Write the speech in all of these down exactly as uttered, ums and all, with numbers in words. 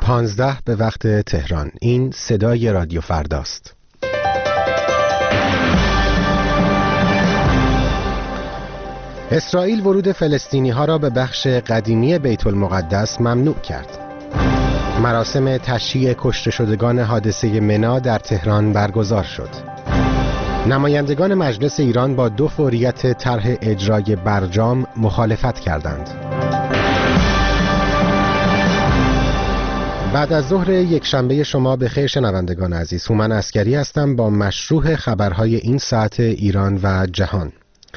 پانزده به وقت تهران. این صدای رادیو فرداست. اسرائیل ورود فلسطینی ها را به بخش قدیمی بیت المقدس ممنوع کرد. مراسم تشییع کشته شدگان حادثه منا در تهران برگزار شد. نمایندگان مجلس ایران با دو فوریت طرح اجرای برجام مخالفت کردند. بعد از ظهر یک شنبه شما به خیر شنوندگان عزیز. هومن عسکری هستم با مشروح خبرهای این ساعت ایران و جهان.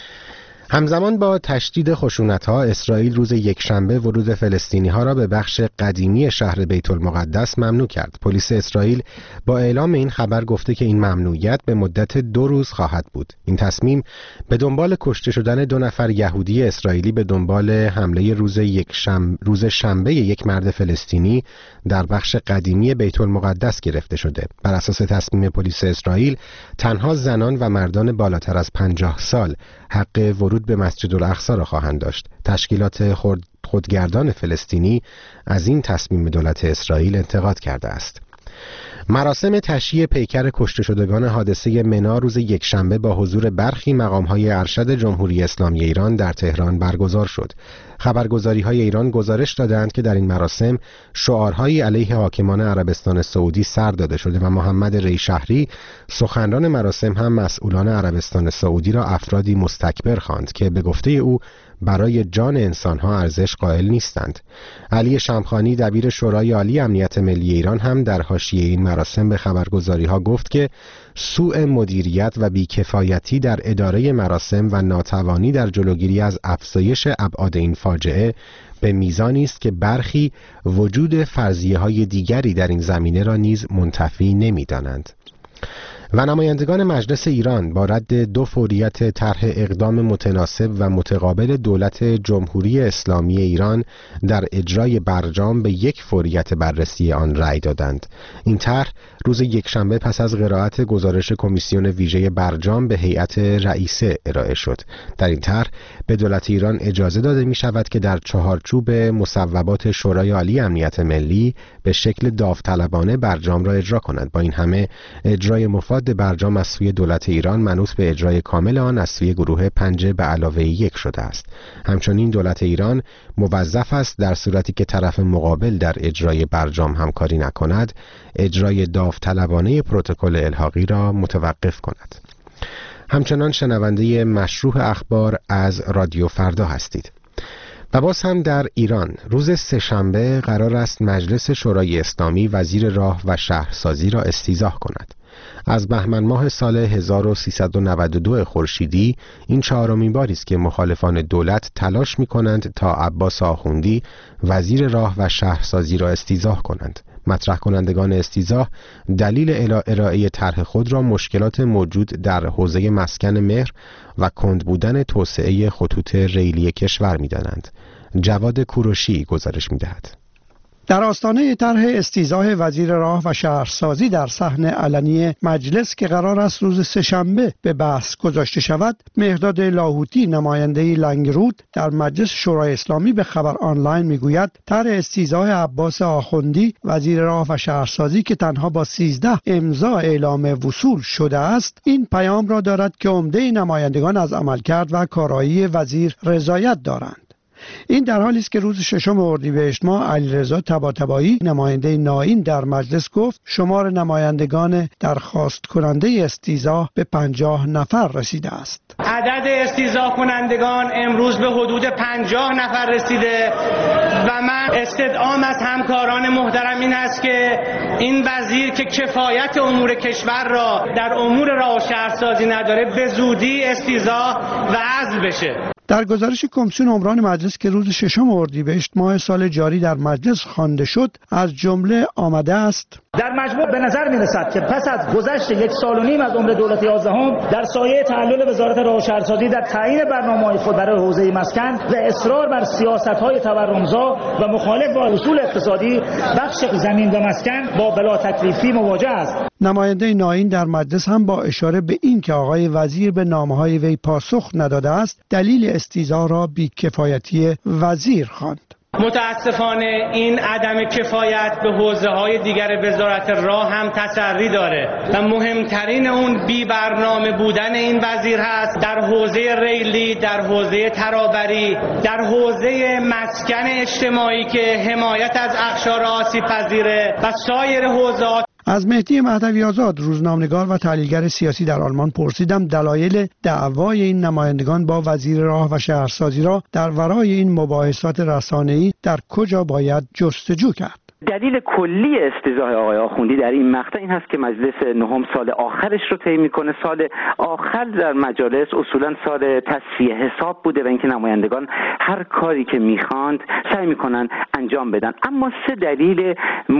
همزمان با تشدید خشونت‌ها، اسرائیل روز یکشنبه ورود فلسطینی‌ها را به بخش قدیمی شهر بیت المقدس ممنوع کرد. پلیس اسرائیل با اعلام این خبر گفته که این ممنوعیت به مدت دو روز خواهد بود. این تصمیم به دنبال کشته شدن دو نفر یهودی اسرائیلی به دنبال حمله روز یکشنبه روز شنبه یک مرد فلسطینی در بخش قدیمی بیت المقدس گرفته شده. بر اساس تصمیم پلیس اسرائیل، تنها زنان و مردان بالاتر از پنجاه سال حق ورود به مسجد الاقصی را خواهند داشت. تشکیلات خود خودگردان فلسطینی از این تصمیم دولت اسرائیل انتقاد کرده است. مراسم تشییع پیکر کشته شدگان حادثه منا روز یکشنبه با حضور برخی مقام‌های ارشد جمهوری اسلامی ایران در تهران برگزار شد. خبرگزاری‌های ایران گزارش دادند که در این مراسم شعارهایی علیه حاکمان عربستان سعودی سر داده شده و محمد ریشهری، سخنران مراسم، هم مسئولان عربستان سعودی را افرادی مستکبر خواند که به گفته او برای جان انسانها ارزش قائل نیستند. علی شمخانی، دبیر شورای عالی امنیت ملی ایران، هم در حاشیه این مراسم به خبرگزاری‌ها گفت که سوء مدیریت و بیکفایتی در اداره مراسم و ناتوانی در جلوگیری از افزایش ابعاد این فاجعه به میزانی است که برخی وجود فرضیه‌های دیگری در این زمینه را نیز منتفی نمی‌دانند. و نمایندگان مجلس ایران با رد دو فوریت طرح اقدام متناسب و متقابل دولت جمهوری اسلامی ایران در اجرای برجام به یک فوریت بررسی آن رأی دادند. این طرح روز یکشنبه پس از قرائت گزارش کمیسیون ویژه برجام به هیئت رئیسه ارائه شد. در این طرح به دولت ایران اجازه داده می شود که در چهارچوب مصوبات شورای عالی امنیت ملی به شکل داوطلبانه برجام را اجرا کند. با این همه اجرای مفاد برجام از سوی دولت ایران منوط به اجرای کامل آن از سوی گروه پنج به علاوه یک شده است. همچنین دولت ایران موظف است در صورتی که طرف مقابل در اجرای برجام همکاری نکند، اجرای داوطلبانه پروتکل الحاقی را متوقف کند. همچنان شنونده مشروح اخبار از رادیو فردا هستید. و باز هم در ایران روز سه‌شنبه قرار است مجلس شورای اسلامی وزیر راه و شهرسازی را استیضاح کند. از بهمن ماه سال هزار و سیصد و نود و دو خورشیدی این چهارمین باری است که مخالفان دولت تلاش می‌کنند تا عباس آخوندی وزیر راه و شهرسازی را استیضاح کنند. مطرح کنندگان استیضاح دلیل ارائه طرح خود را مشکلات موجود در حوزه مسکن مهر و کند بودن توسعه خطوط ریلی کشور می‌دانند. جواد کوروشی گزارش می‌دهد. در آستانه طرح استیضاح وزیر راه و شهرسازی در صحن علنی مجلس که قرار است روز سه‌شنبه به بحث گذاشته شود، مهرداد لاهوتی، نماینده لنگرود در مجلس شورای اسلامی، به خبر آنلاین میگوید طرح استیضاح عباس آخوندی وزیر راه و شهرسازی که تنها با سیزده امضا اعلام وصول شده است، این پیام را دارد که عمده نمایندگان از عملکرد و کارایی وزیر رضایت دارند. این در حالی است که روز ششم اردیبهشت ماه علیرضا طباطبایی، نماینده نائین در مجلس، گفت شمار نمایندگان درخواست کننده استیضاح به پنجاه نفر رسیده است. عدد استیضاح کنندگان امروز به حدود پنجاه نفر رسیده و من استدعام از همکاران محترم این است که این وزیر که کفایت امور کشور را در امور راه و شهرسازی نداره به زودی استیضاح و عزل بشه. در گزارش کمیسیون عمران مجلس که روز ششم اردیبهشت ماه سال جاری در مجلس خوانده شد، از جمله آمده است: در مجموع به نظر می‌رسد که پس از گذشت یک سال و نیم از عمر دولت یازدهم در سایه تعلل وزارت راه و شهرسازی در تعیین برنامه‌های خود برای حوزه مسکن و اصرار بر سیاست‌های تورمزا و مخالف با اصول اقتصادی، بخش زمین و مسکن با بلا تکلیفی مواجه است. نماینده نائین در مجلس هم با اشاره به این که آقای وزیر به نامه‌های وی پاسخ نداده است، دلیل استیضاح را بی‌کفایتی وزیر خواند. متاسفانه این عدم کفایت به حوزه‌های دیگر وزارت راه هم تسری داره و مهمترین اون بی برنامه بودن این وزیر هست در حوزه ریلی، در حوزه ترابری، در حوزه مسکن اجتماعی که حمایت از اقشار آسیب پذیره و سایر حوزه‌ها. از مهدی مهدوی آزاد، روزنامه‌نگار و تحلیلگر سیاسی در آلمان، پرسیدم دلایل دعوای این نمایندگان با وزیر راه و شهرسازی را در ورای این مباحثات رسانه‌ای در کجا باید جستجو کرد. دلیل کلی استیضاح آقای آخوندی در این مقطع این هست که مجلس نهم سال آخرش رو طی میکنه. سال آخر در مجالس اصولا سال تصفیه حساب بوده و اینکه نمایندگان هر کاری که میخواند سعی میکنن انجام بدن. اما سه دلیل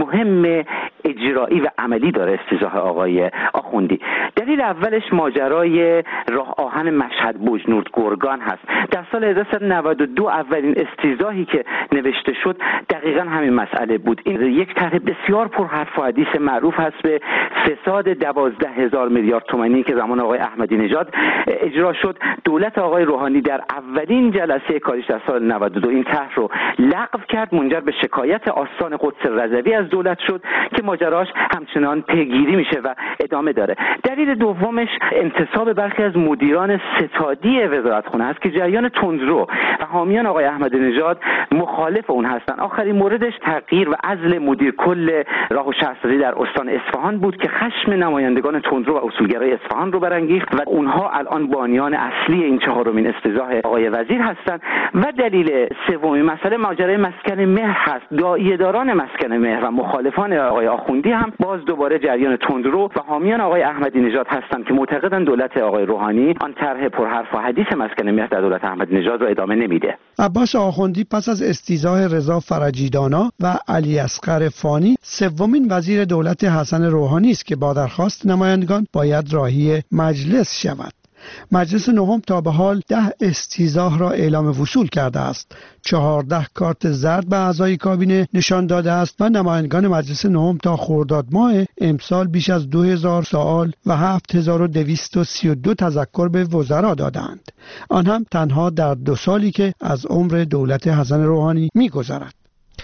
مهم اجرایی و عملی داره استیضاح آقای آخوندی. دلیل اولش ماجرای راه آهن مشهد بوجنورد گرگان هست. در سال هزار و سیصد و نود و دو اولین استیضاحی که نوشته شد دقیقاً همین مسئله بود. این یک طرح بسیار پرحرف و حدیث معروف هست به فساد دوازده هزار میلیارد تومانی که زمان آقای احمدی نژاد اجرا شد. دولت آقای روحانی در اولین جلسه کاریش در سال نود و دو این طرح رو لغو کرد، منجر به شکایت آستان قدس رضوی از دولت شد که ماجراش همچنان پیگیری میشه و ادامه داره. دلیل دومش انتصاب برخی از مدیران ستادی وزارتخونه هست که جریان تندرو و حامیان آقای احمدی نژاد مخالف اون هستن. آخرین موردش تغییر و عزل مدیر کل راه و شهرسازی در استان اصفهان بود که خشم نمایندگان تندرو و اصولگرای اصفهان رو برانگیخت و اونها الان بانیان اصلی این چهارمین استیضاح آقای وزیر هستند. و دلیل سومی مسئله ماجرای مسکن مهر هست. داعیه‌داران مسکن مهر و مخالفان آقای آخوندی هم باز دوباره جریان تندرو و حامیان آقای احمدی نژاد هستند که معتقدند دولت آقای روحانی آن طرح پرحرف و حدیث مسکن مهر در دولت احمدی نژاد رو ادامه نمیده. عباس آخوندی پس از استیضاح رضا فرجیدانا و علی اصغر فانی سومین وزیر دولت حسن روحانی است که با درخواست نمایندگان باید راهی مجلس شود. مجلس نهم تا به حال ده استیضاح را اعلام وصول کرده است. چهارده کارت زرد به اعضای کابینه نشان داده است و نمایندگان مجلس نهم تا خرداد ماه امسال بیش از دو هزار سوال و هفت هزار و دویست و سی و دو تذکر به وزرا دادند. آن هم تنها در دو سالی که از عمر دولت حسن روحانی می‌گذرد.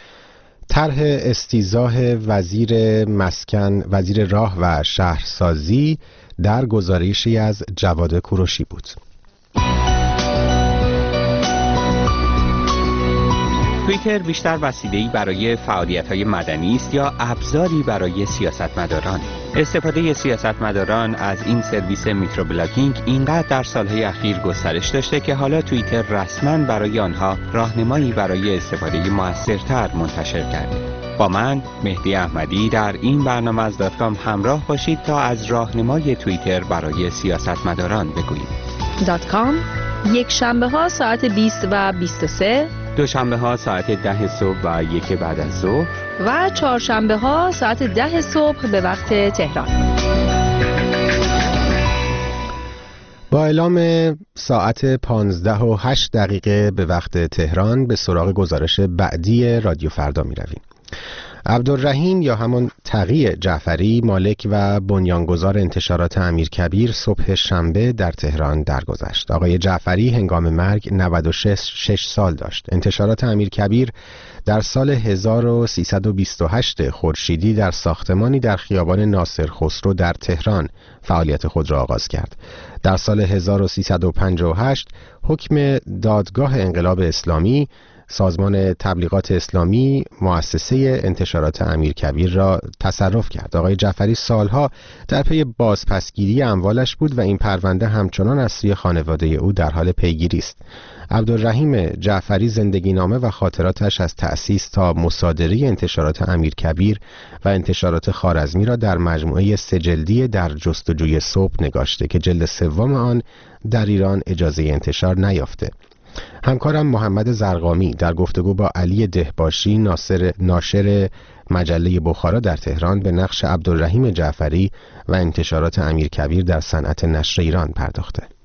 طرح استیضاح وزیر مسکن، وزیر راه و شهرسازی در گزارشی از جواد کوروشی بود. توییتر بیشتر وسیله‌ای برای فعالیت‌های مدنی است یا ابزاری برای سیاستمداران؟ استفاده سیاستمداران از این سرویس میکروبلاگینگ اینقدر در سالهای اخیر گسترش داشته که حالا توییتر رسما برای آنها راهنمایی برای استفاده موثرتر منتشر کرده. با من مهدی احمدی در این برنامه از دات کام همراه باشید تا از راهنمای توییتر برای سیاستمداران بگوییم. دات کام یک شنبه ها ساعت بیست و بیست و سه، دوشنبه ها ساعت ده صبح و یک بعد از ظهر و چهارشنبه ها ساعت ده صبح به وقت تهران. با اعلام ساعت پانزده و هشت دقیقه به وقت تهران به سراغ گزارش بعدی رادیو فردا می رویم. عبدالرحیم یا همان تقی جعفری، مالک و بنیانگذار انتشارات امیرکبیر، صبح شنبه در تهران درگذشت. آقای جعفری هنگام مرگ نود و شش سال داشت. انتشارات امیرکبیر در سال هزار و سیصد و بیست و هشت خورشیدی در ساختمانی در خیابان ناصر خسرو در تهران فعالیت خود را آغاز کرد. در سال هزار و سیصد و پنجاه و هشت حکم دادگاه انقلاب اسلامی سازمان تبلیغات اسلامی مؤسسه انتشارات امیرکبیر را تصرف کرد. آقای جعفری سالها در پی بازپسگیری اموالش بود و این پرونده همچنان از سوی خانواده او در حال پیگیری است. عبدالرحیم جعفری زندگی نامه و خاطراتش از تأسیس تا مصادره انتشارات امیرکبیر و انتشارات خوارزمی را در مجموعه سه جلدی در جستجوی صبح نگاشته که جلد سوم آن در ایران اجازه انتشار نیافته. همکارم محمد زرقامی در گفتگو با علی دهباشی ناصر ناشر مجله بخارا در تهران به نقش عبدالرحیم جعفری و انتشارات امیرکبیر در صنعت نشر ایران پرداخته.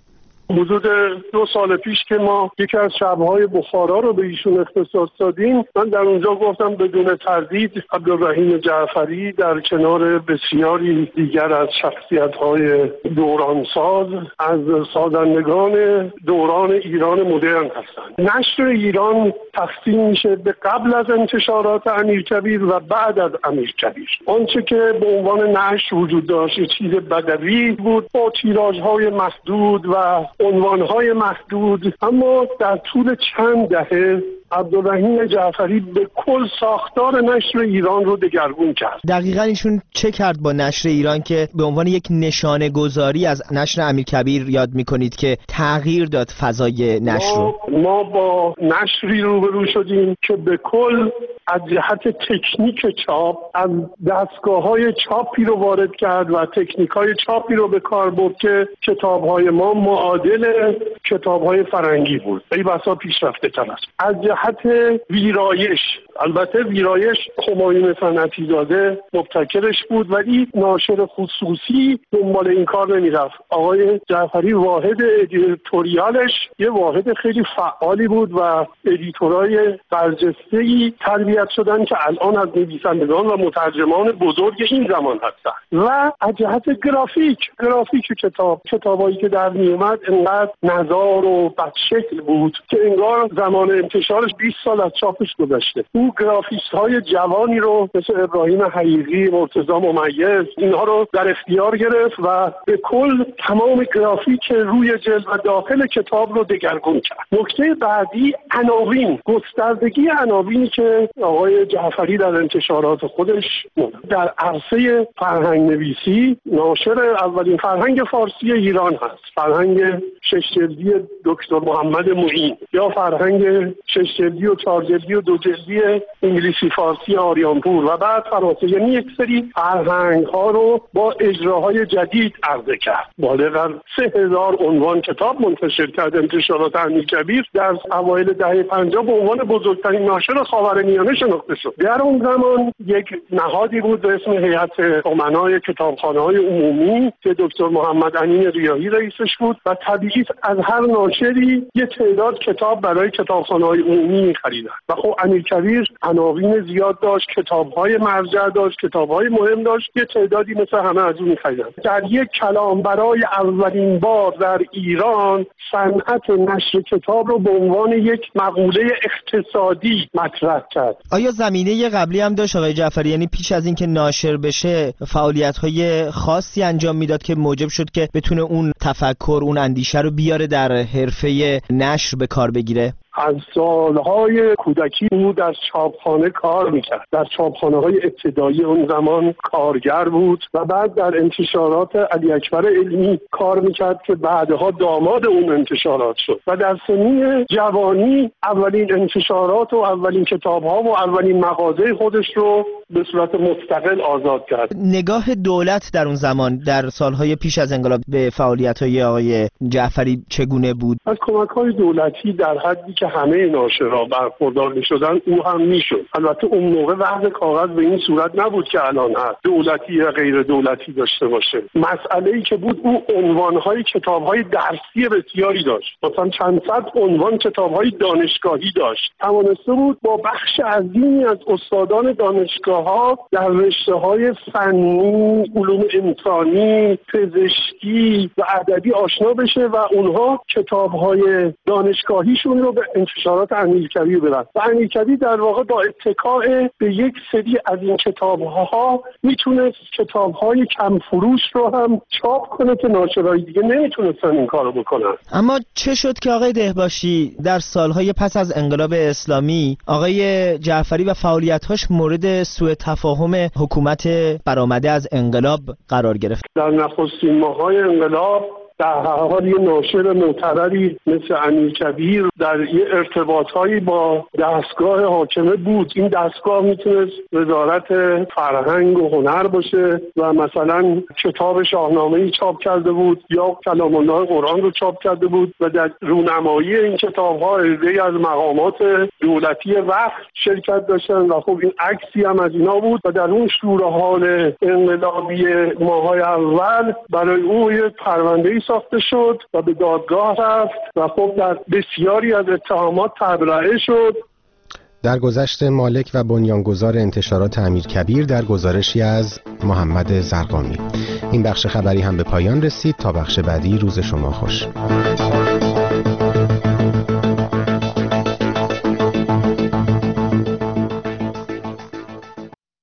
حدود دو سال پیش که ما یکی از شب‌های بخارا رو به ایشون اختصاص دادیم، من در اونجا گفتم بدون تردید عبدالرحیم جعفری در کنار بسیاری دیگر از شخصیت‌های دورانساز از سازندگان دوران ایران مدرن هستند. نشر ایران تقسیم میشه به قبل از انتشارات امیرکبیر و بعد از امیرکبیر. آنچه که به عنوان نشر وجود داشت چیز بدوی بود با تیراژهای محدود و عنوانهای محدود، اما در طول چند دهه عبدالرحیم جعفری به کل ساختار نشر ایران رو دگرگون کرد. دقیقاً ایشون چه کرد با نشر ایران که به عنوان یک نشانه گذاری از نشر امیرکبیر یاد میکنید که تغییر داد فضای نشر رو؟ ما, ما با نشری روبرو شدیم که به کل از جهت تکنیک چاپ از دستگاه‌های چاپی رو وارد کرد و تکنیک‌های چاپی رو به کار برد که کتاب‌های ما معادل کتاب‌های فرنگی بود. ای بسا پیشرفته تر است. از جهت ویرایش، البته ویرایش همایون صنعتی زاده مبتکرش بود ولی ناشر خصوصی دنبال این کار نمی‌رفت. آقای جعفری واحد ادیتوریالش یه واحد خیلی فعالی بود و ادیتورای برجسته‌ای تربیت شدن که الان از نویسندگان و مترجمان بزرگ این زمان هستند. و از جهت گرافیک گرافیک کتاب کتابایی که در میومد انقدر نزار و بدشکل بود که انگار زمان انتشارش بیست سال از چاپش گذشته. او گرافیست های جوانی رو مثل ابراهیم حقیقی، مرتضی ممیز اینها رو در اختیار گرفت و به کل تمام گرافیک روی جلد و داخل کتاب رو دگرگون کرد. نکته بعدی عناوین، گستردگی عناوینی که آقای جعفری در انتشارات خودش در عرصه فرهنگ نویسی ناشر اولین فرهنگ فارسی ایران هست. فرهنگ شش جلدی دکتر محمد معین یا فرهنگ شش جلدی و چهار جلدی و دو جلدی انگلیسی فارسی آریانپور و بعد فرانسه، یعنی یک سری فرهنگ ها رو با اجراهای جدید عرضه کرد. بالغ بر سه هزار عنوان کتاب منتشر کرد. انتشارات امیرکبیر در اوایل دهه پنجاه به عنوان بزرگترین ناشر خاورمیانه شناخته شد. در اون زمان یک نهادی بود به اسم هیئت امنای کتابخانه‌های عمومی که دکتر محمد امین ریاحی رئیسش بود و طبیعی از هر ناشری یه تعداد کتاب برای کتابخانه‌های عمومی می‌خریدن و خب امیرکبیر عناوین زیاد داشت، کتاب‌های مرجع داشت، کتاب‌های مهم داشت، یه تعدادی مثل همه از اون می‌خریدن. در یک کلام برای اولین بار در ایران صنعت نشر کتاب رو به عنوان یک مقوله اقتصادی مطرح کرد. آیا زمینه قبلی هم داشت آقای جعفری؟ یعنی پیش از اینکه ناشر بشه فعالیت‌های خاصی انجام میداد که موجب شد که بتونه اون تفکر، اون اندیشه رو بیاره در حرفه نشر به کار بگیره؟ از سالهای کودکی او در چاپخانه کار میکرد. در چاپخانه‌های ابتدایی اون زمان کارگر بود و بعد در انتشارات علی اکبر علمی کار میکرد که بعدها داماد اون انتشارات شد و در سنین جوانی اولین انتشارات و اولین کتاب‌ها و اولین مغازه خودش رو به صورت مستقل آزاد کرد. نگاه دولت در اون زمان در سالهای پیش از انقلاب به فعالیت‌های آقای جعفری چگونه بود؟ از کمک‌های دولتی در حدی که همه ناشرا برخوردار می‌شدن او هم می‌شد. البته اون موقع وضع کاغذ به این صورت نبود که الان هست، دولتی یا غیر دولتی داشته باشه. مسئله‌ای که بود او عنوان‌های کتاب‌های درسی بسیاری داشت. مثلا چند صد عنوان کتاب‌های دانشگاهی داشت. توانسته بود با بخش عظیمی از استادان دانشگاه‌ها در رشته‌های فنی، علوم انسانی، پزشکی و ادبی آشنا بشه و اونها کتاب‌های دانشگاهیشون رو به انتشارات امیرکبیر بدن. و امیرکبیر در واقع با اتکاء به یک سری از این کتاب‌ها میتونست کتاب‌های کم فروش رو هم چاپ کنه که ناشرای دیگه نمیتونستن این کارو بکنن. اما چه شد که آقای دهباشی در سالهای پس از انقلاب اسلامی آقای جعفری و فعالیت‌هاش مورد سوء تفاهم حکومت برآمده از انقلاب قرار گرفت؟ در نخستین ماه‌های انقلاب در حال یه ناشر معتبری مثل امیرکبیر در یه ارتباطهایی با دستگاه حاکمه بود. این دستگاه میتونست وزارت فرهنگ و هنر باشه و مثلا کتاب شاهنامه‌ای چاپ کرده بود یا کلام الله قرآن رو چاپ کرده بود و در رونمایی این کتاب‌ها عده‌ای از مقامات دولتی وقت شرکت داشتن و خب این عکسی هم از اینا بود و در اون شوره‌حال انقلابی ماه‌های اول برای او یه پرونده ساخته شد و به دادگاه رفت و خب در بسیاری از اتهامات تبرئه شد. در گذشت مالک و بنیانگذار انتشارات امیرکبیر در گزارشی از محمد زرقامی. این بخش خبری هم به پایان رسید. تا بخش بعدی روز شما خوش.